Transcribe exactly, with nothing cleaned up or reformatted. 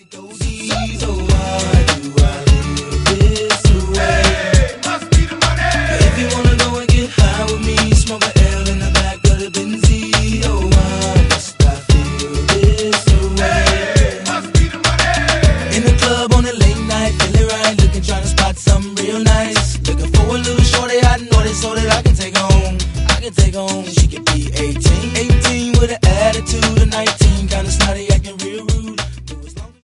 goldies, oh why do I live this way? Hey, must be the money. If you wanna go and get high with me, smoke a L in the back of the Benzie, oh why must I feel this way? Hey, must be the money. In the club on a late night, feeling right, looking trying to spot something real nice. Looking for a little shorty, I know this so that I can take home. I can take home. She could be eighteen, eighteen with an attitude of nineteen.